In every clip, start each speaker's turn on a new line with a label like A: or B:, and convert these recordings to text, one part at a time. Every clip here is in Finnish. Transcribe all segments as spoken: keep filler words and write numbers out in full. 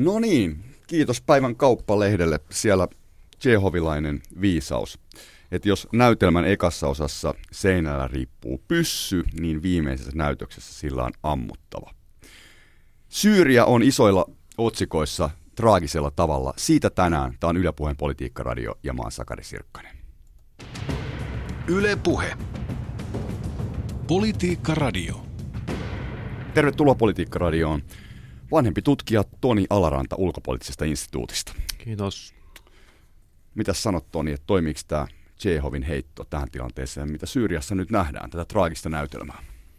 A: No niin, kiitos päivän Kauppalehdelle. Siellä Tšehovilainen viisaus, että jos näytelmän ekassa osassa seinällä riippuu pyssy, niin viimeisessä näytöksessä sillä on ammuttava. Syyria on isoilla otsikoissa traagisella tavalla. Siitä tänään. Tämä on Yle Puheen Politiikkaradio ja mä oon Sakari Sirkkanen.
B: Yle Puhe. Politiikkaradio.
A: Tervetuloa Politiikkaradioon. Vanhempi tutkija Toni Alaranta Ulkopoliittisesta instituutista.
C: Kiitos.
A: Mitäs sanot, Toni, että toimiiko tämä Tšehovin heitto tähän tilanteeseen, mitä Syyriassa nyt nähdään, tätä traagista näytelmää?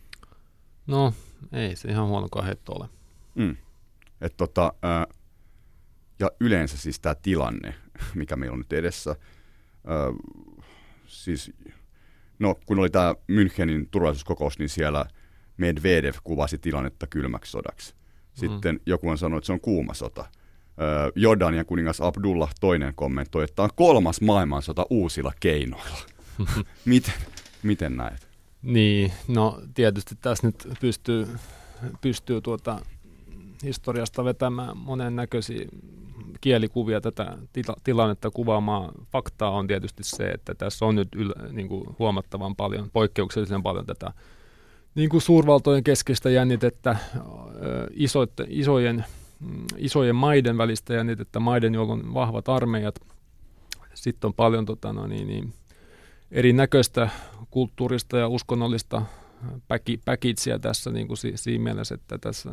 C: No, ei se ihan huonokaan heitto ole.
A: Mm. Et tota, ää, ja yleensä siis tämä tilanne, mikä meillä on nyt edessä, ää, siis, no kun oli tämä Münchenin turvallisuuskokous, niin siellä Medvedev kuvasi tilannetta kylmäksi sodaksi. Sitten mm. joku on sanonut, että se on kuuma sota. Jordanian kuningas Abdullah toinen kommentoi, että on kolmas maailmansota uusilla keinoilla. miten, miten näet?
C: Niin, no tietysti tässä nyt pystyy, pystyy tuota historiasta vetämään monennäköisiä kielikuvia tätä tila- tilannetta kuvaamaan. Faktaa on tietysti se, että tässä on nyt yl- niin kuin huomattavan paljon, poikkeuksellisen paljon tätä niin kuin suurvaltojen keskeistä jännitettä, isoit, isojen, isojen maiden välistä jännitettä, maiden joukon vahvat armeijat. Sitten on paljon tota, no niin, niin, erinäköistä kulttuurista ja uskonnollista päki, päkitsiä tässä niin kuin si, siinä mielessä, että tässä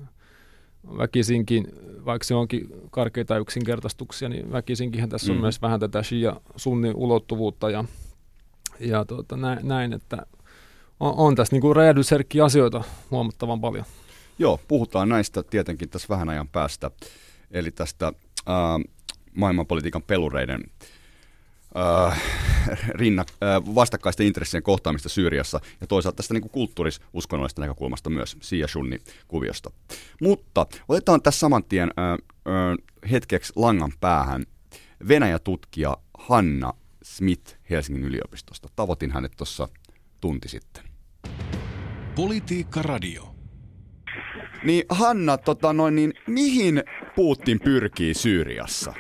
C: väkisinkin, vaikka se onkin karkeita yksinkertaistuksia, niin väkisinkinhän tässä on mm. myös vähän tätä shia-sunni-ulottuvuutta ja, ja tuota, näin, näin, että on, on tässä niin kuin räjähdysherkkiä asioita huomattavan paljon.
A: Joo, puhutaan näistä tietenkin tässä vähän ajan päästä, eli tästä ää, maailmanpolitiikan pelureiden ää, rinnak, ää, vastakkaisten intressien kohtaamista Syyriassa ja toisaalta tästä niin kuin kulttuuris-uskonnollisesta näkökulmasta myös Shia-Sunni-kuviosta. Mutta otetaan tässä saman tien ää, ää, hetkeksi langan päähän Venäjä-tutkija Hanna Smith Helsingin yliopistosta. Tavoitin hänet tuossa tunti sitten.
B: Politiikkaradio.
A: Niin Hanna, tota noin, niin mihin Putin pyrkii Syyriassa?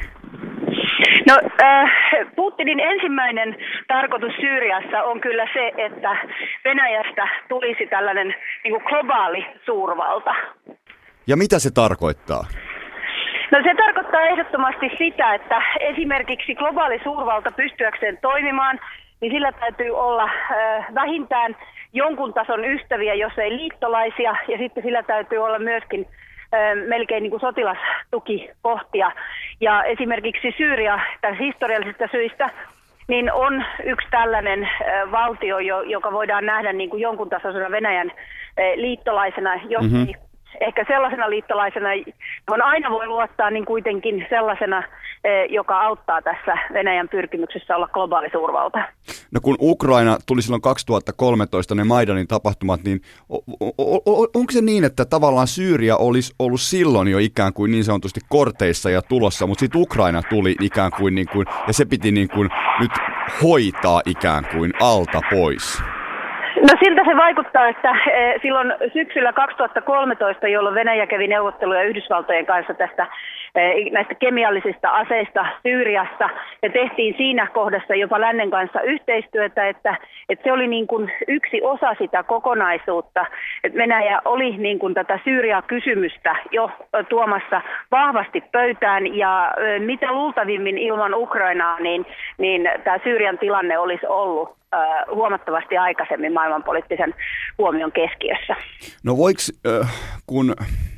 D: No äh, Putinin ensimmäinen tarkoitus Syyriassa on kyllä se, että Venäjästä tulisi tällainen niin kuin globaali suurvalta.
A: Ja mitä se tarkoittaa?
D: No se tarkoittaa ehdottomasti sitä, että esimerkiksi globaali suurvalta pystyäkseen toimimaan, niin sillä täytyy olla äh, vähintään jonkun tason ystäviä, jos ei liittolaisia, ja sitten sillä täytyy olla myöskin äh, melkein niin kuin sotilastukikohtia. Ja esimerkiksi Syyria tässä historiallisista syistä niin on yksi tällainen äh, valtio, jo, joka voidaan nähdä niin kuin jonkun tasoisena Venäjän äh, liittolaisena, jos mm-hmm. ei ehkä sellaisena liittolaisena, johon aina voi luottaa, niin kuitenkin sellaisena, joka auttaa tässä Venäjän pyrkimyksessä olla globaali suurvalta.
A: No kun Ukraina tuli silloin kaksituhattakolmetoista ne Maidanin tapahtumat, niin onko se niin, että tavallaan Syyria olisi ollut silloin jo ikään kuin niin sanotusti korteissa ja tulossa, mutta sitten Ukraina tuli ikään kuin, niin kuin ja se piti niin kuin nyt hoitaa ikään kuin alta pois?
D: No siltä se vaikuttaa, että silloin syksyllä kaksituhattakolmetoista, jolloin Venäjä kävi neuvotteluja Yhdysvaltojen kanssa tästä näistä kemiallisista aseista Syyriassa ja tehtiin siinä kohdassa jopa lännen kanssa yhteistyötä, että, että se oli niin kuin yksi osa sitä kokonaisuutta, että Venäjä oli niin kuin tätä Syyria-kysymystä jo tuomassa vahvasti pöytään ja mitä luultavimmin ilman Ukrainaa, niin, niin tämä Syyrian tilanne olisi ollut huomattavasti aikaisemmin maailmanpoliittisen huomion keskiössä.
A: No voiko, kun,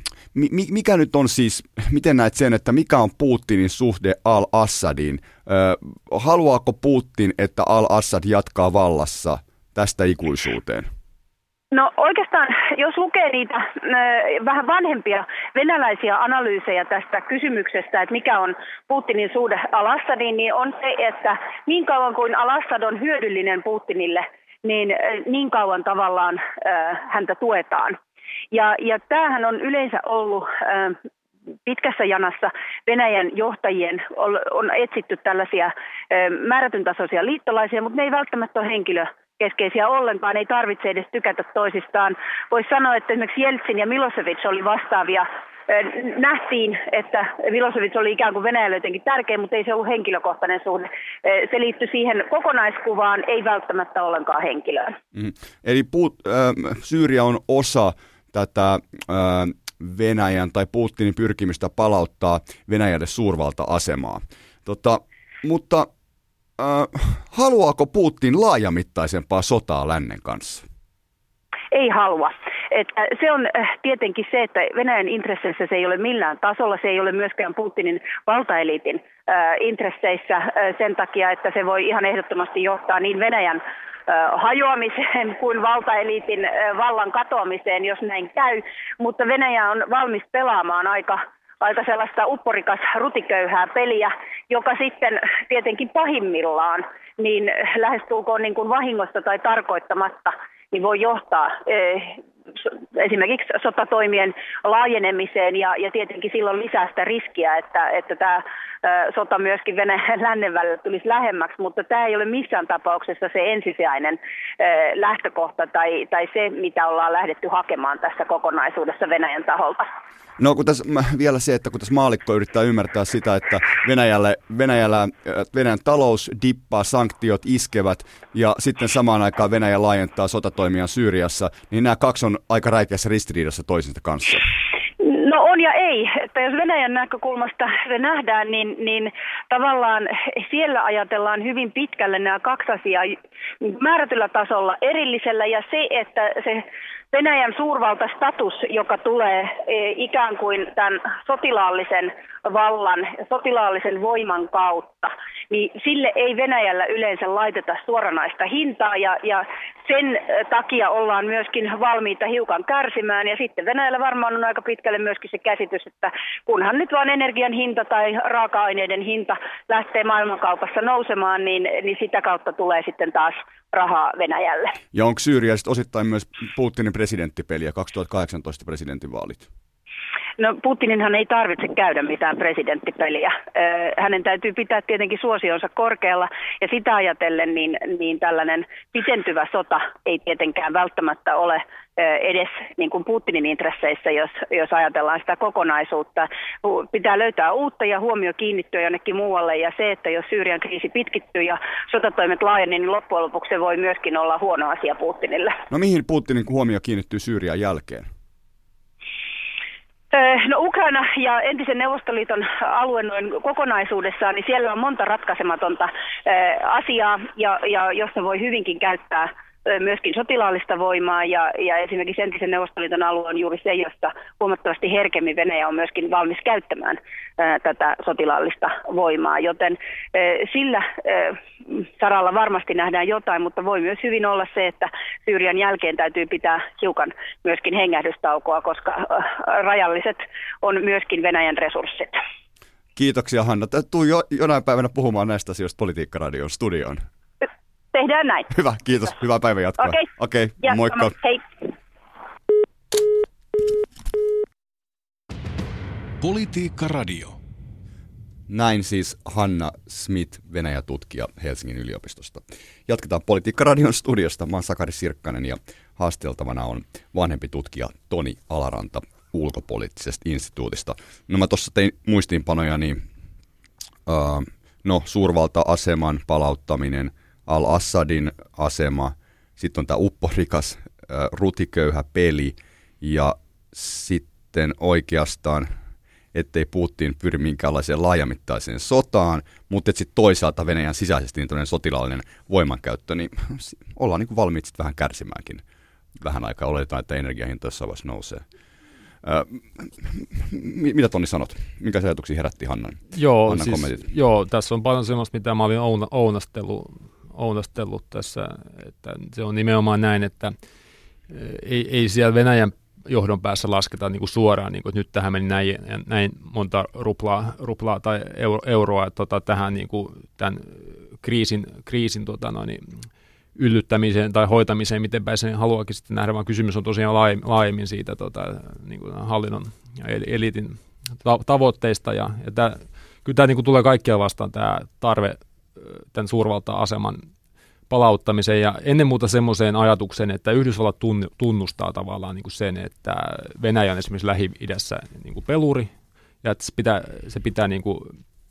A: mikä nyt on siis, miten näet sen, että mikä on Putinin suhde al-Assadiin? Haluaako Putin, että al-Assad jatkaa vallassa tästä ikuisuuteen?
D: No oikeastaan, jos lukee niitä äh, vähän vanhempia venäläisiä analyysejä tästä kysymyksestä, että mikä on Putinin suhde al-Assadiin, niin on se, että niin kauan kuin al-Assad on hyödyllinen Putinille, niin äh, niin kauan tavallaan äh, häntä tuetaan. Ja, ja tämähän on yleensä ollut äh, pitkässä janassa Venäjän johtajien on, on etsitty tällaisia äh, määrätyn tasoisia liittolaisia, mutta ne ei välttämättä ole henkilö keskeisiä ollenkaan, ei tarvitse edes tykätä toisistaan. Voisi sanoa, että esimerkiksi Jeltsin ja Milosevic oli vastaavia nähtiin, että Milošević oli ikään kuin Venäjälle jotenkin tärkeä, mutta ei se ollut henkilökohtainen suhde. Se liittyi siihen kokonaiskuvaan, ei välttämättä ollenkaan henkilöön.
A: Mm. Eli Put, äh, Syyria on osa tätä äh, Venäjän tai Putinin pyrkimystä palauttaa Venäjälle suurvalta-asemaa. Tota, mutta äh, haluaako Putin laajamittaisempaa sotaa lännen kanssa?
D: Ei halua. Että se on tietenkin se, että Venäjän intresseissä se ei ole millään tasolla, se ei ole myöskään Putinin valtaeliitin äh, intresseissä äh, sen takia, että se voi ihan ehdottomasti johtaa niin Venäjän äh, hajoamiseen kuin valtaeliitin äh, vallan katoamiseen, jos näin käy. Mutta Venäjä on valmis pelaamaan aika, aika sellaista upporikas rutiköyhää peliä, joka sitten tietenkin pahimmillaan niin lähestulkoon niin kuin vahingosta tai tarkoittamatta niin voi johtaa eh, esimerkiksi sotatoimien laajenemiseen ja, ja tietenkin silloin lisää sitä riskiä, että, että tämä ä, sota myöskin Venäjän lännen välillä tulisi lähemmäksi, mutta tämä ei ole missään tapauksessa se ensisijainen ä, lähtökohta tai, tai se, mitä ollaan lähdetty hakemaan tässä kokonaisuudessa Venäjän taholta.
A: No kun tässä vielä se, että kun tässä maallikko yrittää ymmärtää sitä, että Venäjälle, Venäjällä, Venäjän talous dippaa, sanktiot iskevät ja sitten samaan aikaan Venäjä laajentaa sotatoimiaan Syyriassa, niin nämä kaksi on aika räikeässä ristiriidassa toisensa kanssa.
D: No on ja ei. Että jos Venäjän näkökulmasta se nähdään, niin, niin tavallaan siellä ajatellaan hyvin pitkälle nämä kaksi asiaa määrätyllä tasolla erillisellä ja se, että se Venäjän suurvaltastatus, joka tulee ikään kuin tämän sotilaallisen vallan, sotilaallisen voiman kautta, niin sille ei Venäjällä yleensä laiteta suoranaista hintaa ja, ja sen takia ollaan myöskin valmiita hiukan kärsimään ja sitten Venäjällä varmaan on aika pitkälle myöskin se käsitys, että kunhan nyt vaan energian hinta tai raaka-aineiden hinta lähtee maailmankaupassa nousemaan, niin, niin sitä kautta tulee sitten taas rahaa Venäjälle.
A: Ja onko Syyria sitten osittain myös Putinin presidenttipeliä, kaksituhattakahdeksantoista presidentinvaalit?
D: No Putininhan ei tarvitse käydä mitään presidenttipeliä. Hänen täytyy pitää tietenkin suosionsa korkealla ja sitä ajatellen niin, niin tällainen pidentyvä sota ei tietenkään välttämättä ole edes niin kuin Putinin intresseissä, jos, jos ajatellaan sitä kokonaisuutta. Pitää löytää uutta ja huomio kiinnittyä jonnekin muualle ja se, että jos Syyrian kriisi pitkittyy ja sotatoimet laajeni, niin loppujen lopuksi se voi myöskin olla huono asia Putinille.
A: No mihin Putinin huomio kiinnittyy Syyrian jälkeen?
D: No Ukraina ja entisen Neuvostoliiton alue noin kokonaisuudessaan, niin siellä on monta ratkaisematonta asiaa, ja, ja jossa voi hyvinkin käyttää myöskin sotilaallista voimaa, ja, ja esimerkiksi entisen Neuvostoliiton alue on juuri se, jossa huomattavasti herkemmin Venäjä on myöskin valmis käyttämään ää, tätä sotilaallista voimaa, joten ää, sillä ää, saralla varmasti nähdään jotain, mutta voi myös hyvin olla se, että Syyrian jälkeen täytyy pitää hiukan myöskin hengähdystaukoa, koska ää, rajalliset on myöskin Venäjän resurssit.
A: Kiitoksia Hanna. Tuu jo, jonain päivänä puhumaan näistä asioista Politiikkaradion studioon.
D: Tehdään näin.
A: Hyvä, kiitos. Hyvää päivän jatkoa.
D: Okei,
A: okay. okay, moikka.
D: Hei.
B: Politiikka-radio.
A: Näin siis Hanna Smith, Venäjä-tutkija Helsingin yliopistosta. Jatketaan Politiikka-radion studiosta. Mä oon Sakari Sirkkanen ja haasteltavana on vanhempi tutkija Toni Alaranta ulkopoliittisesta instituutista. No mä tuossa tein muistiinpanoja, niin uh, no, suurvalta-aseman palauttaminen, Al-Assadin asema, sitten on tämä upporikas äh, rutiköyhä peli ja sitten oikeastaan, ettei Putin pyri minkäänlaiseen laajamittaiseen sotaan, mutta sitten toisaalta Venäjän sisäisesti niin tämmöinen sotilaallinen voimankäyttö, niin ollaan niin kuin valmiit sitten vähän kärsimäänkin vähän aikaa. Oletetaan, että energiahinta jossain vaiheessa nousee. Äh, mitä Toni sanot? Minkä ajatuksia herätti Hannan,
C: joo,
A: Hannan
C: siis,
A: kommentit? Joo,
C: tässä on paljon sellaista, mitä mä olin ouna, ounastellut, ounastellut tässä, että se on nimenomaan näin, että ei, ei siellä Venäjän johdon päässä lasketa niin kuin suoraan, niin kuin, että nyt tähän meni näin, näin monta ruplaa, ruplaa tai euro, euroa tota, tähän niin kuin, tämän kriisin, kriisin tota, noin, yllyttämiseen tai hoitamiseen, miten päin sen haluakin sitten nähdä, vaan kysymys on tosiaan laajemmin siitä tota, niin kuin hallinnon ja eliitin tavoitteista. Ja, ja tää, kyllä tämä niin kuin tulee kaikkia vastaan tämä tarve tämän suurvalta-aseman palauttamiseen ja ennen muuta semmoiseen ajatukseen, että Yhdysvallat tunnustaa tavallaan niin kuin sen, että Venäjä on esimerkiksi Lähi-idässä niin kuin peluri ja että se pitää, se pitää niin kuin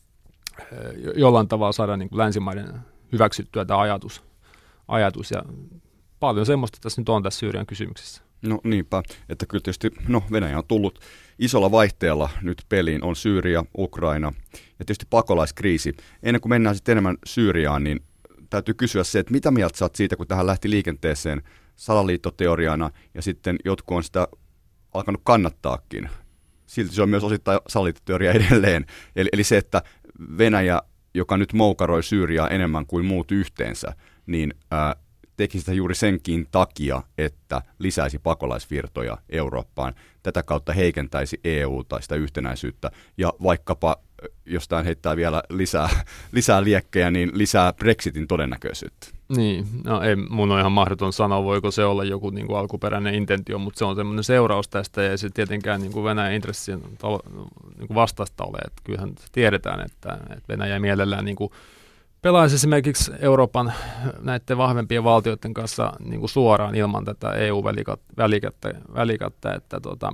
C: jollain tavalla saada niin kuin länsimaiden hyväksyttyä tämä ajatus, ajatus ja paljon semmoista tässä nyt on tässä Syyrian kysymyksessä.
A: No niinpä, että kyllä tietysti no, Venäjä on tullut isolla vaihteella nyt peliin, on Syyria, Ukraina ja tietysti pakolaiskriisi. Ennen kuin mennään sitten enemmän Syyriaan, niin täytyy kysyä se, että mitä mieltä sä oot siitä, kun tähän lähti liikenteeseen salaliittoteoriana ja sitten jotkut on sitä alkanut kannattaakin. Silti se on myös osittain salaliittoteoria edelleen. Eli, eli se, että Venäjä, joka nyt moukaroi Syyriaa enemmän kuin muut yhteensä, niin ää, teki sitä juuri senkin takia, että lisäisi pakolaisvirtoja Eurooppaan. Tätä kautta heikentäisi E U:ta, sitä yhtenäisyyttä ja vaikkapa, jos tämä heittää vielä lisää, lisää liekkejä, niin lisää Brexitin todennäköisyyttä.
C: Niin, no ei, mun on ihan mahdoton sanoa, voiko se olla joku niin kuin alkuperäinen intentio, mutta se on semmoinen seuraus tästä ja se tietenkään niin kuin Venäjän intressien niin kuin vastaista ole. Että kyllähän tiedetään, että, että Venäjä mielellään niin kuin pelaisi esimerkiksi Euroopan näiden vahvempien valtioiden kanssa niin kuin suoraan ilman tätä E U-välikättä, välikättä, että tota,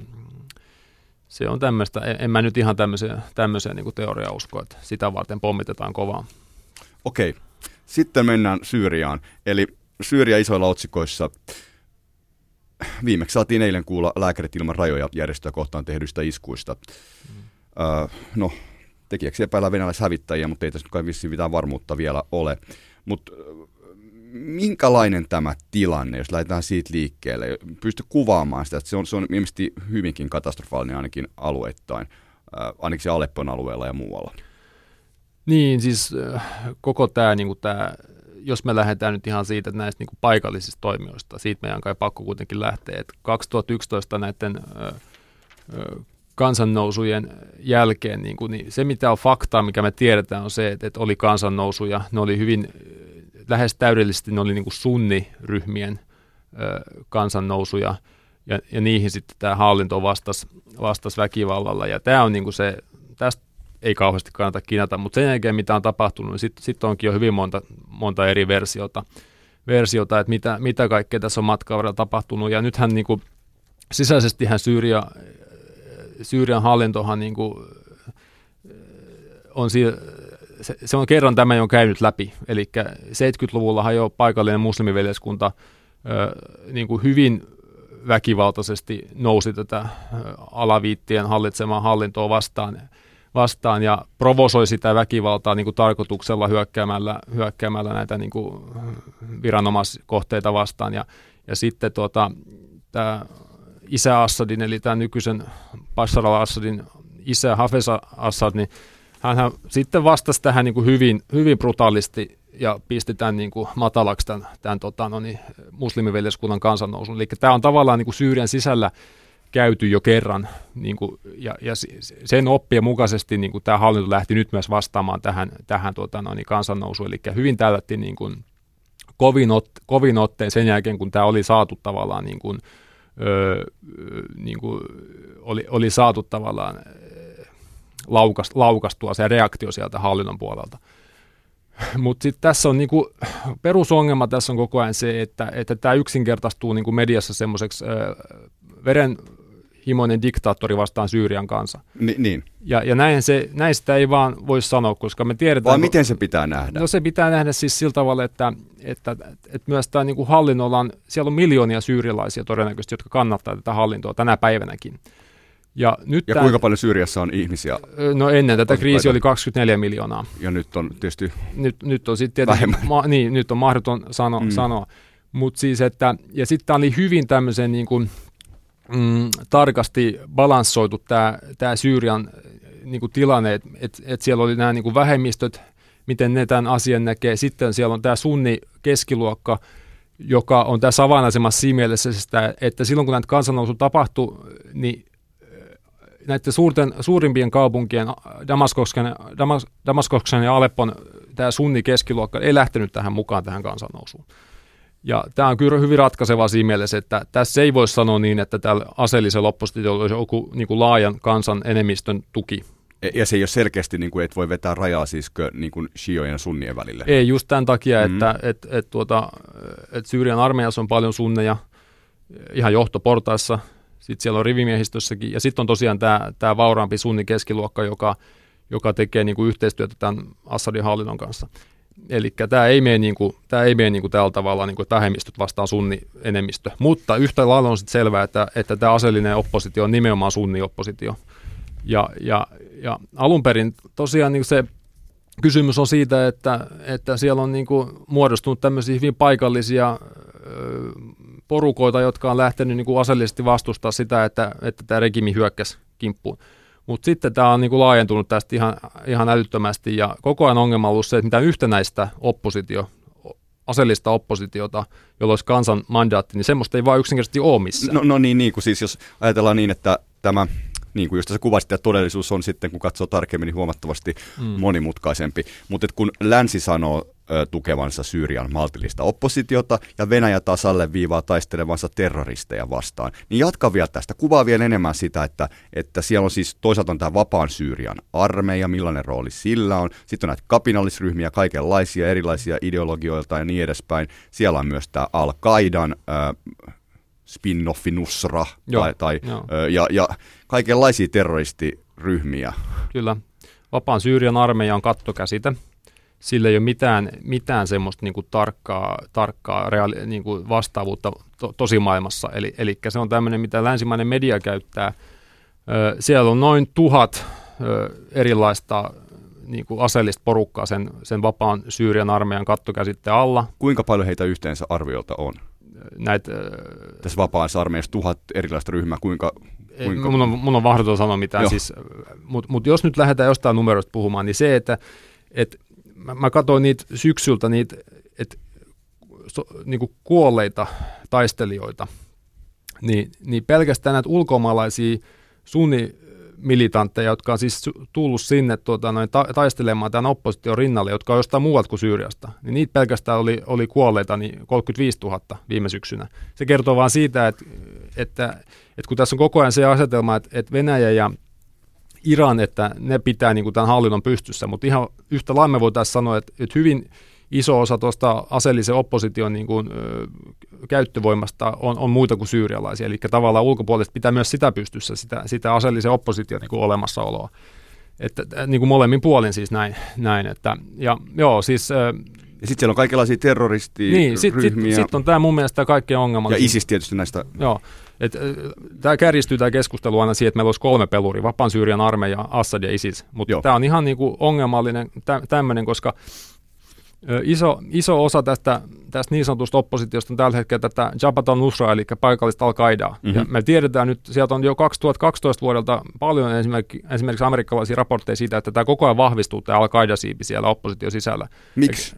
C: se on tämmöistä, en mä nyt ihan tämmöiseen, tämmöiseen niin kuin teoriaan usko, että sitä varten pommitetaan kovaa.
A: Okei, sitten mennään Syyriaan, eli Syyria isoilla otsikoissa. Viimeksi saatiin eilen kuulla Lääkärit ilman rajoja järjestöä kohtaan tehdyistä iskuista. Mm. Öö, no, tekijäksi epäillään venäläishävittäjiä, mutta ei tässä nyt kai vissiin mitään varmuutta vielä ole. Mutta minkälainen tämä tilanne, jos lähdetään siitä liikkeelle? Pysty kuvaamaan sitä, että se on, se on ilmeisesti hyvinkin katastrofaalinen ainakin alueittain, äh, ainakin se Aleppon alueella ja muualla.
C: Niin, siis äh, koko tämä, niin tämä, jos me lähdetään nyt ihan siitä, että näistä niin kuin paikallisista toimijoista, siitä meidän on kai pakko kuitenkin lähteä, että kaksituhattayksitoista näiden äh, äh, kansannousujen jälkeen, niin, kuin, niin se mitä on faktaa, mikä me tiedetään, on se, että, että oli kansannousuja, ne oli hyvin, lähes täydellisesti ne oli niin kuin sunniryhmien ö, kansannousuja, ja, ja niihin sitten tämä hallinto vastasi, vastasi väkivallalla, ja tämä on niin kuin se, tästä ei kauheasti kannata kinata, mutta sen jälkeen mitä on tapahtunut, niin sitten sit onkin jo hyvin monta, monta eri versiota, versiota että mitä, mitä kaikkea tässä on matkan varrella tapahtunut, ja nythän niin kuin, sisäisestihän Syyria Syyrian hallintohan niin kuin on siinä, se, se on kerran tämä jo käynyt läpi, eli seitsemänkymmentäluvullahan jo paikallinen muslimiveljeskunta ö, niin kuin hyvin väkivaltaisesti nousi tätä alaviittien hallitsemaa hallintoa vastaan, vastaan ja provosoi sitä väkivaltaa niin kuin tarkoituksella hyökkäämällä, hyökkäämällä näitä niin kuin viranomaiskohteita vastaan ja, ja sitten tuota, tämä isä Assadin, eli tämän nykyisen Bashar al-Assadin isä Hafez Assad, niin hän sitten vastasi tähän niin kuin hyvin, hyvin brutaalisti ja pisti tämän niin kuin matalaksi tämän, tämän tota, no niin, muslimiveljeskunnan kansannousun. Eli tämä on tavallaan niin kuin Syyrian sisällä käyty jo kerran, niin kuin, ja, ja sen oppien mukaisesti niin kuin tämä hallinto lähti nyt myös vastaamaan tähän, tähän tota, no niin, kansannousuun. Eli hyvin tällättiin niin kuin kovin, ot, kovin otteen sen jälkeen, kun tämä oli saatu tavallaan niin kuin, Öö, niin kuin oli, oli saatu tavallaan laukast, laukastua se reaktio sieltä hallinnon puolelta. Mutta sitten tässä on niinku, perusongelma tässä on koko ajan se, että, että tämä yksinkertaistuu niinku mediassa semmoiseksi öö, verenhimoinen diktaattori vastaan Syyrian kanssa.
A: Ni, niin.
C: Ja, ja näin, se, näin sitä ei vaan voi sanoa, koska me tiedetään...
A: Vai miten se pitää nähdä?
C: No se pitää nähdä siis sillä tavalla, että, että, että myös tämä niinku hallinnolla on, siellä on miljoonia syyrialaisia todennäköisesti, jotka kannattaa tätä hallintoa tänä päivänäkin. Ja, nyt
A: ja
C: tämän,
A: kuinka paljon Syyriassa on ihmisiä?
C: No ennen tätä kriisiä oli kaksikymmentäneljä miljoonaa.
A: Ja nyt on tietysti
C: nyt, nyt on sitten tietysti, ma, niin, nyt on mahdoton sano, mm. sanoa. Mut siis, että, ja sitten tämä oli hyvin tämmöisen niin kuin, mm, tarkasti balanssoitu tämä, tämä Syyrian niin kuin tilanne, että et, et siellä oli nämä niin kuin vähemmistöt, miten ne tämän asian näkee. Sitten siellä on tämä sunni keskiluokka, joka on tässä avainasemassa siinä mielessä, että silloin kun näitä kansannousu tapahtui, niin näiden suurten, suurimpien kaupunkien, Damaskoksen, Damas, Damaskoksen ja Aleppon, tämä sunni keskiluokka ei lähtenyt tähän mukaan tähän kansannousuun. Ja tämä on kyllä hyvin ratkaiseva siinä mielessä, että tässä ei voi sanoa niin, että tällä aseellisella oppositiolla olisi joku niin kuin laajan kansan enemmistön tuki,
A: Ja se ei ole selkeästi, niin kuin, et voi vetää rajaa siis niin kuin shiojen ja sunnien välille.
C: Ei just tämän takia,
A: mm.
C: että et, et, tuota, et Syyrian armeijassa on paljon sunneja ihan johtoportaissa, sitten siellä on rivimiehistössäkin, ja sitten on tosiaan tämä, tämä vauraampi sunni keskiluokka, joka, joka tekee niin kuin yhteistyötä tämän Assadin hallinnon kanssa. Eli tämä ei mene, niin kuin, tämä ei mene niin kuin tällä tavalla, niin kuin, että vähemmistöt vastaan sunni-enemmistö. Mutta yhtä lailla on sitten selvää, että, että tämä aseellinen oppositio on nimenomaan sunni-oppositio. Ja, ja, ja alun perin tosiaan niin se kysymys on siitä, että, että siellä on niin kuin muodostunut tämmöisiä hyvin paikallisia ö, porukoita, jotka on lähtenyt niin kuin aseellisesti vastustaa sitä, että, että tämä regimi hyökkäsi kimppuun. Mutta sitten tämä on niin kuin laajentunut tästä ihan, ihan älyttömästi, ja koko ajan ongelma on ollut se, että mitään yhtenäistä oppositio, aseellista oppositiota, jolla olisi kansan mandaatti, niin semmoista ei vaan yksinkertaisesti ole missään.
A: No, no niin, niin kuin siis jos ajatellaan niin, että tämä, niin kuin just sä kuvasit, että todellisuus on sitten, kun katsoo tarkemmin, niin huomattavasti mm. monimutkaisempi. Mutta kun länsi sanoo ö, tukevansa Syyrian maltillista oppositiota ja Venäjä taas alleviivaa taistelevansa terroristeja vastaan, niin jatka vielä tästä. Kuvaa vielä enemmän sitä, että, että siellä on siis toisaalta on tämä vapaan Syyrian armeija, millainen rooli sillä on. Sitten on näitä kapinallisryhmiä, kaikenlaisia erilaisia ideologioilta ja niin edespäin. Siellä on myös tämä Al-Qaidan Ö, spin-offi Nusra
C: Joo,
A: tai, tai, ja, ja kaikenlaisia terroristiryhmiä.
C: Kyllä. Vapaan Syyrian armeija on kattokäsite. Sillä ei ole mitään, mitään semmoista niin kuin tarkkaa, tarkkaa reaali, niin kuin vastaavuutta to, tosimaailmassa. Eli, eli se on tämmöinen, mitä länsimainen media käyttää. Ö, siellä on noin tuhat ö, erilaista niin kuin aseellista porukkaa sen, sen vapaan Syyrian armeijan kattokäsitteen alla.
A: Kuinka paljon heitä yhteensä arviolta on?
C: Näitä,
A: tässä vapaassa armeijassa tuhat erilaista ryhmää, kuinka... kuinka...
C: Mun on, mun on mahdoton sanoa mitään, siis, mutta mut jos nyt lähdetään jostain numeroista puhumaan, niin se, että et, mä, mä katsoin niitä syksyltä, niitä et, so, niinku kuolleita taistelijoita, niin, niin pelkästään näitä ulkomaalaisia sunnimilitantteja, jotka on siis tullut sinne tuota, noin, ta, taistelemaan tämän opposition rinnalle, jotka on jostain muualta kuin Syyriasta, niin niitä pelkästään oli, oli kuolleita niin kolmekymmentäviisituhatta viime syksynä. Se kertoo vaan siitä, että, että, että kun tässä on koko ajan se asetelma, että, että Venäjä ja Iran, että ne pitää niin kuin tämän hallinnon pystyssä, mutta ihan yhtä lailla me voitaisiin sanoa, että, että hyvin iso osa tuosta aseellisen opposition niin kuin, ö, käyttövoimasta on, on muita kuin syyrialaisia, eli tavallaan ulkopuolesta pitää myös sitä pystyssä, sitä, sitä aseellisen opposition niin kuin olemassaoloa. Että, niin kuin molemmin puolin siis näin. näin että, ja joo, siis... Ö,
A: ja sitten siellä on kaikenlaisia terroristiryhmiä.
C: Niin, sitten sit, sit on tämä mun mielestä kaikkein ongelma.
A: Ja ISIS tietysti näistä.
C: Joo, että tämä kärjistyy tämä keskustelu aina siihen, että meillä olisi kolme peluria, Vapaan Syyrian armeija, Assad ja ISIS, mutta tämä on ihan niin kuin ongelmallinen tä, tämmöinen, koska Iso, iso osa tästä, tästä niin sanotusta oppositiosta on tällä hetkellä tätä Jabhat al-Nusra, eli paikallista Al-Qaidaa. Mm-hmm. Ja me tiedetään nyt, sieltä on jo kaksituhattakaksitoista vuodelta paljon esimerkiksi, esimerkiksi amerikkalaisia raportteja siitä, että tämä koko ajan vahvistuu, tämä Al-Qaida-siipi siellä opposition sisällä.
A: Miksi?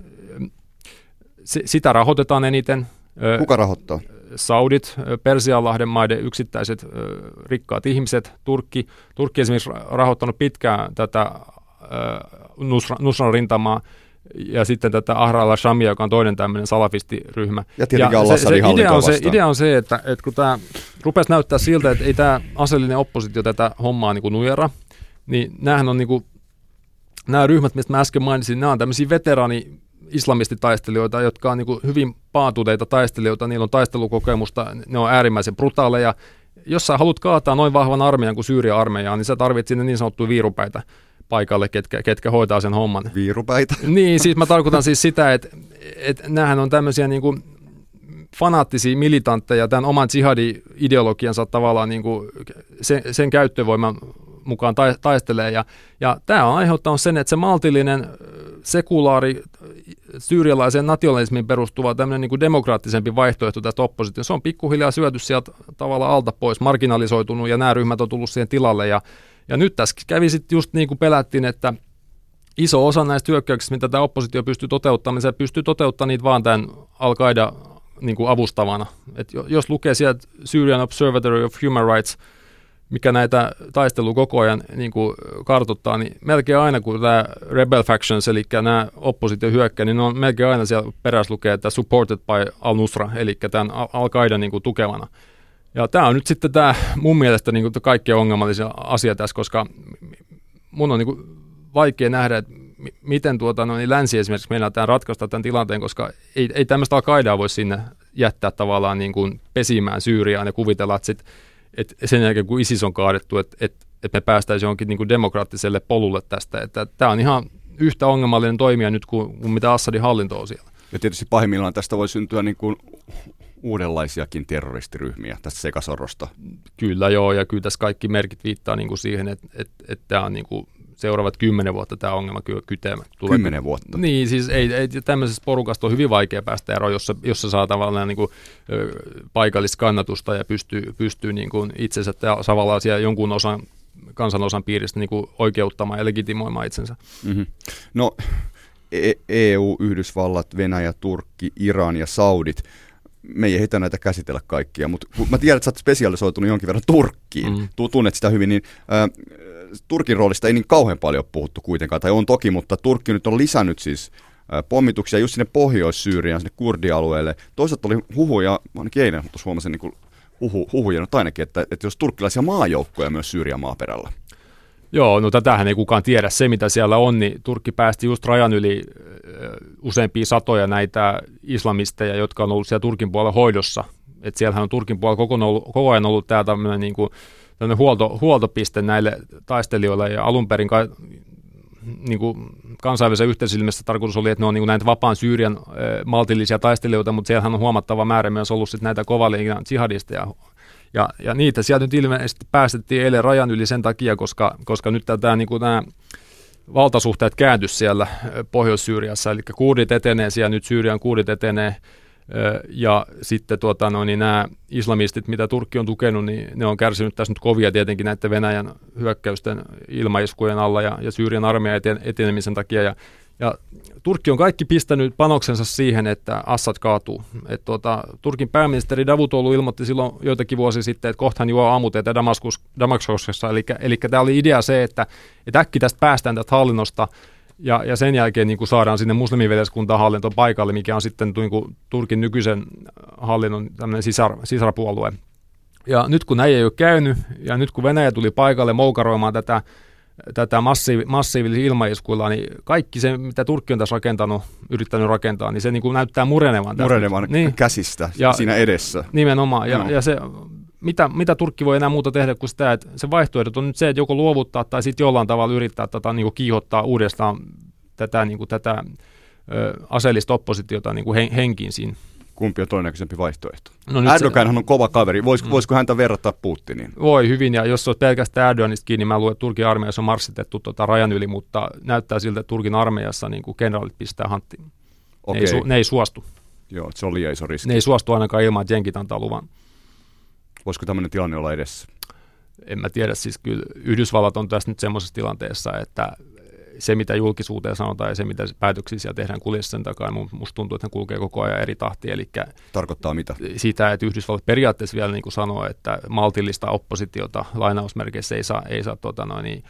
C: Sitä rahoitetaan eniten.
A: Kuka rahoittaa?
C: Saudit, Persianlahden maiden yksittäiset rikkaat ihmiset, Turkki. Turkki esimerkiksi rahoittanut pitkään tätä Nusra, Nusran rintamaa, ja sitten tätä Ahrar al-Shamia, joka on toinen tämmöinen salafistiryhmä.
A: Ja tietenkin al-Assadin hallintoa vastaan.
C: Se idea on se, että, että kun tämä rupesi näyttää siltä, että ei tämä aseellinen oppositio tätä hommaa niin kuin nujera, niin näähän on niin kuin, nämä ryhmät, mistä mä äsken mainitsin, nämä on tämmöisiä veteraani islamistitaistelijoita, jotka on niin kuin hyvin paatuneita taistelijoita, niillä on taistelukokemusta, ne on äärimmäisen brutaaleja. Jos sä haluat kaataa noin vahvan armeijan kuin Syyrian armeijaa, niin sä tarvitset sinne niin sanottuja viirupäitä paikalle, ketkä, ketkä hoitaa sen homman.
A: Viirupäitä?
C: Niin, siis mä tarkoitan siis sitä, että, että näähän on tämmöisiä niin kuin fanaattisia militantteja, tämän oman jihadi-ideologiansa tavallaan niin kuin sen, sen käyttövoiman mukaan taistelee. Ja, ja tämä on aiheuttanut sen, että se maltillinen, sekulaari, syyrialaisen nationalismiin perustuva tämmöinen niin kuin demokraattisempi vaihtoehto tästä oppositiosta, se on pikkuhiljaa syöty sieltä tavallaan alta pois, marginalisoitunut, ja nämä ryhmät on tullut siihen tilalle. Ja, ja nyt tässä kävi sitten just niin kuin pelättiin, että iso osa näistä hyökkäyksistä, mitä tämä oppositio pystyy toteuttamaan, niin se pystyy toteuttamaan niitä vaan tämän Al-Qaida niin kuin avustavana. Et jos lukee sieltä Syrian Observatory of Human Rights, mikä näitä taistelua koko ajan niin kuin kartoittaa, niin melkein aina kun tämä rebel factions, eli nämä oppositio hyökkää, niin ne on melkein aina siellä perässä lukee, että supported by al-Nusra, eli tämän Al-Qaidan niin kuin tukevana. Ja tämä on nyt sitten tämä mun mielestä niin kuin kaikkein ongelmallisin asia tässä, koska mun on niin kuin vaikea nähdä, että miten tuota, no, niin länsi esimerkiksi meillä tämän ratkaista tämän tilanteen, koska ei, ei tämmöistä Al-Qaidaa voi sinne jättää tavallaan niin kuin pesimään Syyriaan ja kuvitella, että, sit, että sen jälkeen kun ISIS on kaadettu, että, että, että me päästäisiin johonkin niin kuin demokraattiselle polulle tästä. Että tämä on ihan yhtä ongelmallinen toimija nyt kuin, kuin mitä Assadin hallinto on siellä.
A: Ja tietysti pahimmillaan tästä voi syntyä niin kuin uudenlaisiakin terroristiryhmiä tästä sekasorrosta.
C: Kyllä joo, ja kyllä tässä kaikki merkit viittaa niin kuin siihen, että, että, että tämä on niin kuin seuraavat kymmenen vuotta tämä ongelma kytemä.
A: Kymmenen vuotta?
C: Niin, siis ei, ei tämmöisestä porukasta on hyvin vaikea päästä eroon, jossa, jossa saa tavallaan niin kuin, ö, paikallista kannatusta ja pystyy, pystyy niin kuin itsensä tavallaan siellä jonkun osan, kansanosan piiristä niin kuin oikeuttamaan ja legitimoimaan itsensä.
A: Mm-hmm. No E U, Yhdysvallat, Venäjä, Turkki, Iran ja Saudit. Me ei heitä näitä käsitellä kaikkia, mutta mä tiedän, että sä oot spesialisoitunut jonkin verran Turkkiin. Mm. Tunnet sitä hyvin, niin äh, Turkin roolista ei niin kauhean paljon puhuttu kuitenkaan, tai on toki, mutta Turkki nyt on lisännyt siis äh, pommituksia just sinne Pohjois-Syyriaan, sinne kurdialueelle. Toisaalta oli huhuja, ainakin eilen tuossa huomasin niin huhu, huhuja, no ainakin, että, että jos turkkilaisia maajoukkoja myös Syyrian maaperällä.
C: Joo, no tätähän ei kukaan tiedä. Se, mitä siellä on, niin Turkki päästi just rajan yli useampia satoja näitä islamisteja, jotka on ollut siellä Turkin puolella hoidossa. Et siellähän on Turkin puolella koko, ollut, koko ajan ollut tämä tämmöinen niin kuin, huolto, huoltopiste näille taistelijoille, ja alun perin ka, niin kuin kansainvälisen yhteisöilmessä tarkoitus oli, että ne on niin kuin näitä vapaan Syyrian äh, maltillisia taistelijoita, mutta siellähän on huomattava määrä myös ollut sit näitä kovaliigan jihadisteja. Ja, ja niitä sieltä nyt ilmeisesti päästettiin eilen rajan yli sen takia, koska, koska nyt tämä, niin kuin nämä valtasuhteet kääntyi siellä Pohjois-Syyriassa, eli kurdit etenee siellä, nyt Syyrian kurdit etenee, ja sitten tuota, no, niin nämä islamistit, mitä Turkki on tukenut, niin ne on kärsinyt tässä nyt kovia tietenkin näiden Venäjän hyökkäysten ilmaiskujen alla ja, ja Syyrian armeijan eten, etenemisen takia, ja Ja Turkki on kaikki pistänyt panoksensa siihen, että Assad kaatuu. Et tuota, Turkin pääministeri Davutoglu ilmoitti silloin joitakin vuosia sitten, että kohta hän juo aamuteetä Damaskus, Damaskoksessa. Eli, eli tämä oli idea se, että, että äkki tästä päästään tästä hallinnosta ja, ja sen jälkeen niin kuin saadaan sinne muslimiveljeskuntaan hallinto paikalle, mikä on sitten niin kuin Turkin nykyisen hallinnon tämmöinen sisar, sisarpuolue. Ja nyt kun näin ei ole käynyt ja nyt kun Venäjä tuli paikalle moukaroimaan tätä, tätä massiiv- massiivisilla ilmaiskuilla, niin kaikki se, mitä Turkki on tässä rakentanut, yrittänyt rakentaa, niin se niin kuin näyttää murenevan.
A: Murenevan niin. käsistä ja siinä edessä.
C: Nimenomaan. Ja, no. ja se, mitä, mitä Turkki voi enää muuta tehdä kuin sitä, että se vaihtoehdot on nyt se, että joko luovuttaa tai sitten jollain tavalla yrittää tätä, niin kuin kiihottaa uudestaan tätä, niin kuin tätä ö, aseellista oppositiota niin kuin hen, henkiin siinä.
A: Kumpi on todennäköisempi vaihtoehto? No Erdoganhan on kova kaveri. Vois, mm. Voisiko häntä verrata Putiniin?
C: Voi hyvin, ja jos se on pelkästään Erdoganista kiinni, mä luulen, että Turkin armeijassa on marssitettu tota rajan yli, mutta näyttää siltä, että Turkin armeijassa niin kuin kenraalit pistää hanttiin. Ne, ei su- ne ei suostu.
A: Joo, se on liian iso riski.
C: Ne ei suostu ainakaan ilman, että jenkit antaa luvan.
A: Voisiko tämmöinen tilanne olla edessä?
C: En mä tiedä, siis kyllä Yhdysvallat on tässä nyt semmoisessa tilanteessa, että se, mitä julkisuuteen sanotaan ja se, mitä päätöksiä siellä tehdään kuljessa sen takaa, musta tuntuu, että ne kulkee koko ajan eri tahtia. Eli
A: tarkoittaa mitä?
C: Sitä, että Yhdysvallat periaatteessa vielä niin kuin sanoo, että maltillista oppositiota lainausmerkeissä ei saa, ei saa tota noin, niin,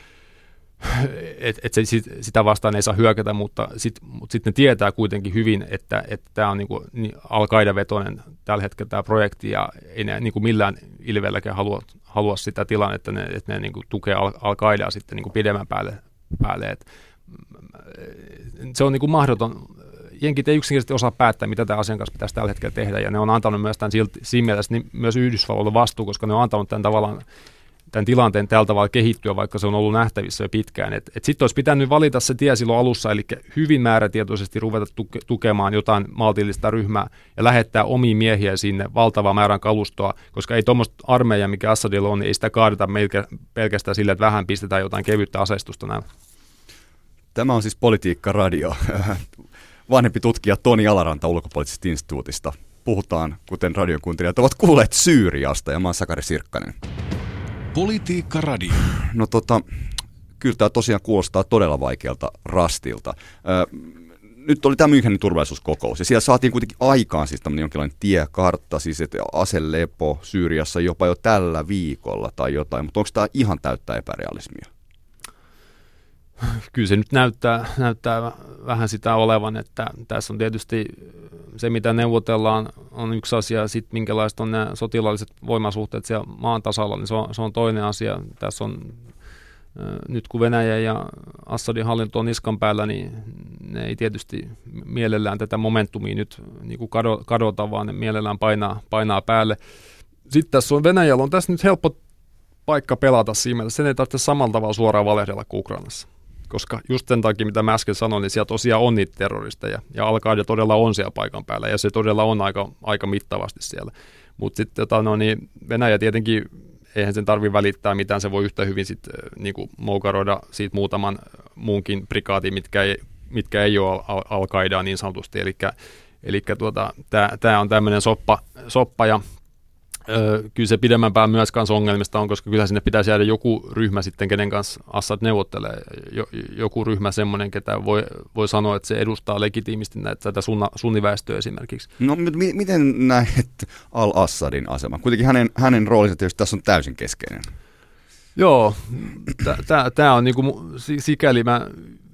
C: että et se, sit, sitä vastaan ei saa hyökätä, mutta sitten mut sit ne tietää kuitenkin hyvin, että tämä on niin kuin, niin Al-Qaida-vetoinen tällä hetkellä tämä projekti, ja ei ne niin kuin millään ilveelläkään halua, halua sitä tilannetta, että ne, että ne niin kuin tukee Al-Qaidaa sitten niin kuin pidemmän päälle. päälle. Et se on niin kuin mahdoton. Jenkit ei yksinkertaisesti osaa päättää, mitä tämän asian kanssa pitäisi tällä hetkellä tehdä, ja ne on antanut myös tämän siinä mielessä niin myös Yhdysvalloille vastuu, koska ne on antanut tämän, tavallaan, tämän tilanteen tällä tavalla kehittyä, vaikka se on ollut nähtävissä jo pitkään. Et, et sitten olisi pitänyt valita se tie silloin alussa, eli hyvin määrätietoisesti ruveta tuke, tukemaan jotain maltillista ryhmää ja lähettää omia miehiä sinne valtavan määrän kalustoa, koska ei tuommoista armeijaa, mikä Assadilla on, niin ei sitä kaadeta pelkästään sillä, että vähän pistetään jotain kevyttä aseistusta näillä.
A: Tämä on siis Politiikka Radio. Vanhempi tutkija Toni Alaranta Ulkopoliittisesta instituutista. Puhutaan, kuten radion kuuntelijat ovat kuulleet, Syyriasta, ja mä oon Sakari Sirkkanen.
B: Politiikka Radio.
A: No tota, kyllä tämä tosiaan kuulostaa todella vaikealta rastilta. Ö, nyt oli tämä Münchenin turvallisuuskokous, ja siellä saatiin kuitenkin aikaan siis tämmöinen jonkinlainen tiekartta, siis että aselepo Syyriassa jopa jo tällä viikolla tai jotain, mutta onko tämä ihan täyttä epärealismia?
C: Kyllä se nyt näyttää, näyttää vähän sitä olevan, että tässä on tietysti se, mitä neuvotellaan, on yksi asia, sitten minkälaiset on nämä sotilaalliset voimasuhteet siellä maan tasalla, niin se on, se on toinen asia. Tässä on Nyt kun Venäjä ja Assadin hallinto on niskan päällä, niin ne ei tietysti mielellään tätä momentumia nyt niin kuin kadota, vaan ne mielellään painaa, painaa päälle. Sitten tässä on Venäjällä on tässä nyt helppo paikka pelata siinä, sen ei tarvitse samalla tavalla suoraan valehdella kuin Ukrainassa. Koska just sen takia, mitä mä äsken sanoin, niin siellä tosiaan on niitä terroristeja, ja Al-Qaida todella on siellä paikan päällä, ja se todella on aika, aika mittavasti siellä. Mutta sitten tota, no niin, Venäjä tietenkin, eihän sen tarvitse välittää mitään, se voi yhtä hyvin sitten niinku moukaroida siitä muutaman muunkin prikaatin, mitkä ei, mitkä ei ole Al-Qaidaa niin sanotusti. Eli tuota, tämä on tämmöinen soppa, soppa ja Öö, kyllä se pidemmän päällä myös kanssa ongelmista on, koska kyllä sinne pitäisi jäädä joku ryhmä sitten, kenen kanssa Assad neuvottelee. Jo, joku ryhmä semmoinen, ketä voi, voi sanoa, että se edustaa legitiimisti näitä, tätä sunna, sunniväestöä esimerkiksi.
A: No m- miten näet al-Assadin asema? Kuitenkin hänen, hänen roolinsa tietysti tässä on täysin keskeinen.
C: Joo, tämä on niinku, sikäli mä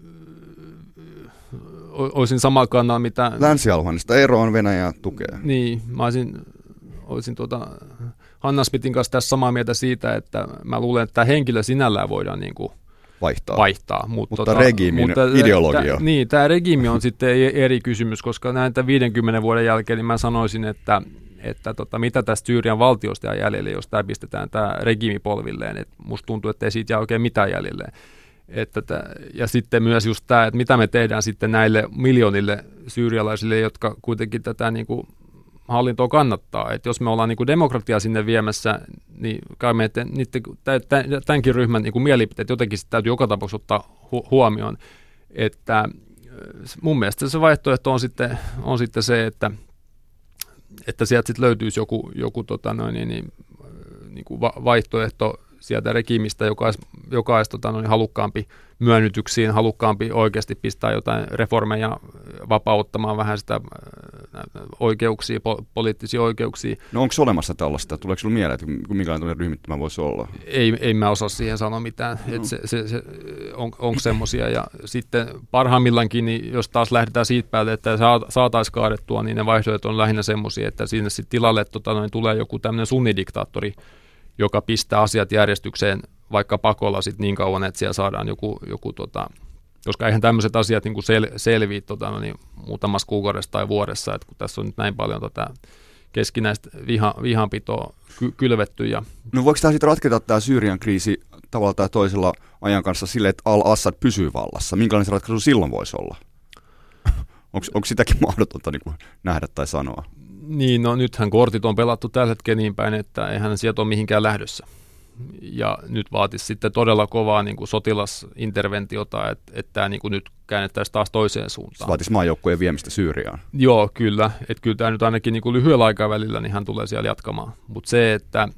C: olisin samalla kannalla, mitä...
A: Länsi-Alhuanista eroon Venäjää tukee.
C: Niin, mä olisin... Olisin tuota Hanna Smithin kanssa tässä samaa mieltä siitä, että mä luulen, että tämä henkilö sinällään voidaan niin kuin vaihtaa. vaihtaa.
A: Mutta, mutta tota, regiimin mutta, ideologia.
C: Tä, niin, tämä regiimi on sitten eri kysymys, koska näitä viidenkymmenen vuoden jälkeen niin mä sanoisin, että, että tota, mitä tästä Syyrian valtiosta jää jäljelle, jos tämä pistetään tämä regiimi polvilleen. Et musta tuntuu, että ei siitä jää oikein mitään jäljelle. Että t- ja sitten myös just tämä, että mitä me tehdään sitten näille miljoonille syyrialaisille, jotka kuitenkin tätä niin kuin hallintoa kannattaa. Että jos me ollaan niin kuin demokratiaa sinne viemässä, niin kai me ette, niiden, tämänkin ryhmän niin kuin mielipiteet jotenkin täytyy joka tapauksessa ottaa hu- huomioon. Että mun mielestä se vaihtoehto on sitten, on sitten se, että, että sieltä sitten löytyisi joku, joku tota noin, niin, niin, niin kuin va- vaihtoehto sieltä regiimistä, joka olisi, joka olisi tota, noin, halukkaampi myönnytyksiin, halukkaampi oikeasti pistää jotain reformeja vapauttamaan vähän sitä oikeuksia, po- poliittisia oikeuksia.
A: No onko olemassa tällaista? Tuleeko sinulle mieleen, että minkälainen ryhmittymä voisi olla?
C: Ei, ei mä osaa siihen sanoa mitään, no. että se, se, se, on, onko semmoisia. Ja sitten parhaimmillaankin, niin jos taas lähdetään siitä päältä, että saataisiin kaadettua, niin ne vaihtoehdot on lähinnä semmoisia, että sinne sitten tilalle tota, noin, tulee joku tämmöinen sunnidiktaattori, joka pistää asiat järjestykseen vaikka pakolla sit niin kauan, että siellä saadaan joku, joku tota, koska eihän tämmöiset asiat niin kuin sel, selviä tota, no niin, muutamassa kuukaudessa tai vuodessa, että kun tässä on nyt näin paljon tota, keskinäistä viha, vihanpitoa ky, kylvetty. Ja...
A: No voiko tämä sitten ratketa tämä Syyrian kriisi tavalla tai toisella ajan kanssa sille, että al-Assad pysyy vallassa? Minkälainen se ratkaisu silloin voisi olla? Onko sitäkin mahdotonta niin kuin nähdä tai sanoa?
C: Niin, no nythän kortit on pelattu tällä hetkellä niin päin, että eihän sieltä ole mihinkään lähdössä. Ja nyt vaatisi sitten todella kovaa niin kuin sotilasinterventiota, että, että tämä niin kuin nyt käännettäisiin taas toiseen suuntaan.
A: Se vaatisi maajoukkojen viemistä Syyriaan.
C: Joo, kyllä. Että kyllä tämä nyt ainakin niin kuin lyhyellä aikavälillä niin hän tulee siellä jatkamaan. Mutta se, että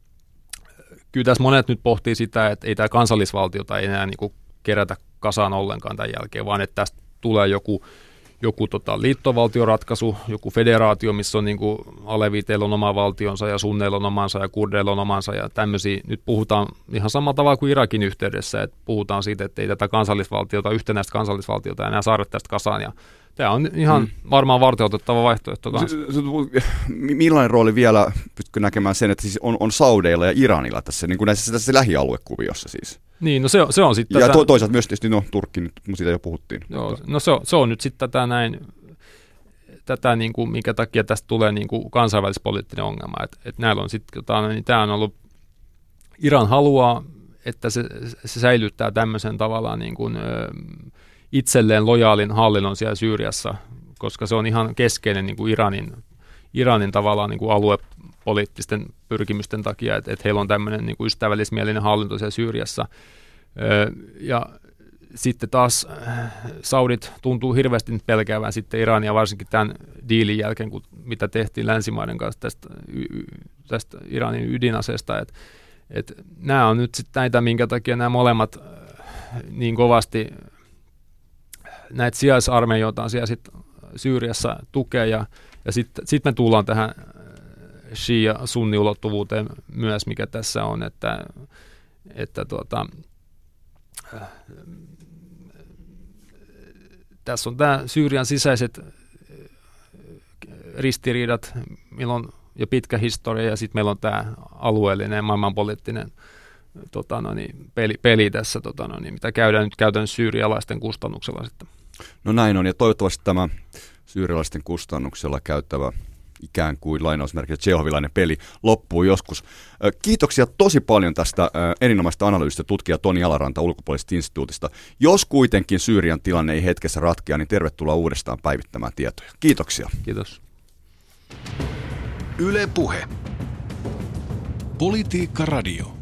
C: kyllä tässä monet nyt pohtii sitä, että ei tämä kansallisvaltiota ei enää niin kuin kerätä kasaan ollenkaan tämän jälkeen, vaan että tästä tulee joku joku tota, liittovaltioratkaisu, joku federaatio, missä on niin kuin aleviteilla on oma valtionsa ja sunneilla on omansa ja kurdeilla on omansa ja tämmöisiä. Nyt puhutaan ihan samalla tavalla kuin Irakin yhteydessä, että puhutaan siitä, että ei tätä kansallisvaltiota, yhtenäistä kansallisvaltiota enää saada tästä kasaan. Ja tämä on ihan mm. varmaan varteutettava vaihtoehto kanssa. Se, se,
A: millainen rooli vielä, pystytkö näkemään sen, että siis on, on Saudeilla ja Iranilla tässä, niin kuin näissä tässä lähialuekuviossa siis?
C: Niin, no se, se on sitten...
A: Ja
C: tätä...
A: to, toisaalta myös tietysti, no Turkki, nyt siitä jo puhuttiin.
C: Joo, no se on, se on nyt sitten tätä näin, tätä niin kuin, minkä takia tästä tulee niin kuin kansainvälispoliittinen ongelma, että et näillä on sitten, niin tämä on ollut, Iran haluaa, että se, se säilyttää tämmöisen tavallaan niin kuin, ö, itselleen lojaalin hallinnon siellä Syyriassa, koska se on ihan keskeinen niin kuin Iranin, Iranin tavallaan niin kuin aluepoliittisten pyrkimysten takia, että, että heillä on tämmöinen niin kuin ystävällismielinen hallinto siellä Syyriassa. Öö, ja sitten taas saudit tuntuu hirveästi pelkäävän sitten Irania, varsinkin tämän diilin jälkeen, kun, mitä tehtiin länsimaiden kanssa tästä, tästä Iranin ydinaseesta. Et, et nämä on nyt sitten näitä, minkä takia nämä molemmat niin kovasti näitä sijaisarmeijoita on siellä sit Syyriassa tukea, ja, ja sitten sit me tullaan tähän shia-sunni-ulottuvuuteen myös, mikä tässä on, että, että tuota, äh, tässä on tämä Syyrian sisäiset ristiriidat, meillä on jo pitkä historia, ja sitten meillä on tämä alueellinen maailmanpoliittinen tota, no niin, peli, peli tässä, tota, no niin, mitä käydään nyt käytännössä syyrialaisten kustannuksella sitten.
A: No näin on, ja toivottavasti tämä syyrialaisten kustannuksella käyttävä ikään kuin lainausmerkiksi jehovilainen peli loppuu joskus. Kiitoksia tosi paljon tästä erinomaista analyysistä tutkija Toni Alaranta Ulkopoliittisesta instituutista. Jos kuitenkin Syyrian tilanne ei hetkessä ratkea, niin tervetuloa uudestaan päivittämään tietoja. Kiitoksia.
C: Kiitos.
B: Yle Puhe. Politiikka Radio.